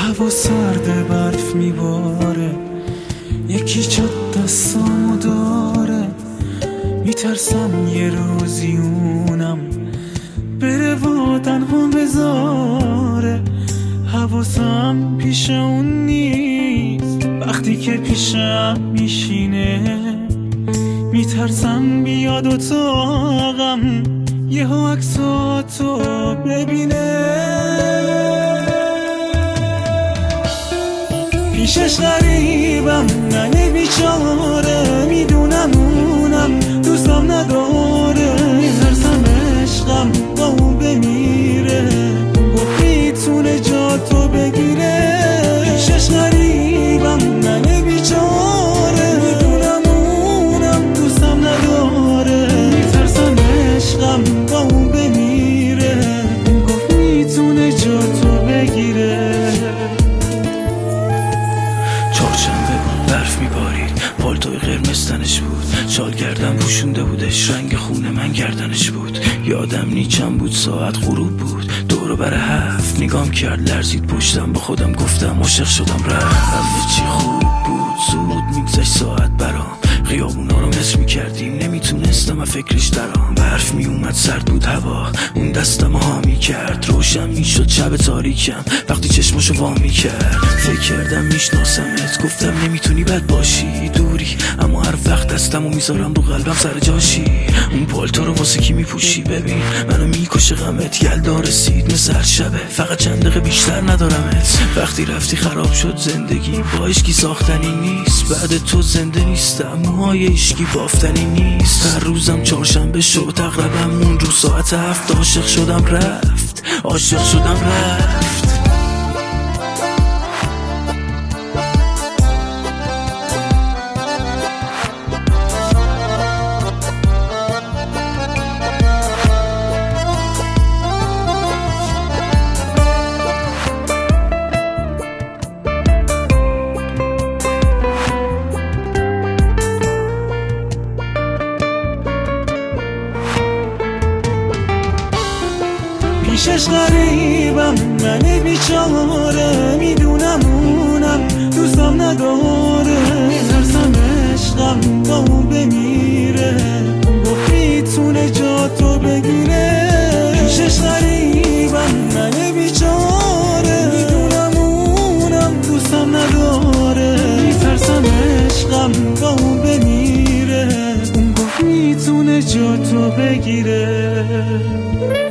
هوا سرد برف میباره، یکی چت دستامو داره. میترسم یه روزی اونم بره و تنها بذاره. حواسم پیش اون نیست وقتی که پیشم میشینه. میترسم بیاد اتاقم یهو عکساتو ببینه. پیشش غریبم نه بیچاره، میدونم اونم دوستم نداره. میترسم عشقم با اون بمیره، گفت میتونه جا تو بگیره. پیشش غریبم نه بیچاره، میدونم اونم دوستم نداره. میترسم عشقم با اون بمیره، گفت میتونه جا تو بگیره. چهارشنبه برف میبارید، پالتوی قرمز تنش بود، شال گردن پوشونده بودش، رنگ خون من گردنش بود. یادم نی چند بود، ساعت غروب بود، دورو بر 7 نگام کرد، لرزید پشتم، با خودم گفتم عاشق شدم. رفت همه چی خوب بود، زود میگذشت ساعت برام. خیابونا رو مس میکردیم، نمیتونستم از فکرش درام. برف میومد، سرد بود هوا، اون دستم ها میکرد. روشن میشد شب تاریکم وقتی چشماشو وا میکرد. فکر کردم میشناسمت، گفتم نمیتونی بد باشی، دوری اما هر وقت دستمو میذارم رو قلبم سر جاشی. اون پالتو رو واسه کی میپوشی؟ ببین منو میکشه غمت. یلدا رسید مثل هر شبه، فقط چند دقیقه بیشتر ندارمت. وقتی رفتی خراب شد زندگی، با عشقی ساختنی نیست. بعد تو زنده نیستم، موهای عشقی بافتنی نیست. هر روزم چهارشنبه شد، تقریبا اون روز ساعت 7 عاشق شدم رفت، عاشق شدم رفت. پیشش غریبم من بیچاره، میدونم اونم دوستم نداره. میترسم عشقم با اون بمیره، گفت میتونه جا تو بگیره. پیشش غریبم من بیچاره، میدونم اونم دوستم نداره. میترسم عشقم با اون بمیره، گفت میتونه جا تو بگیره.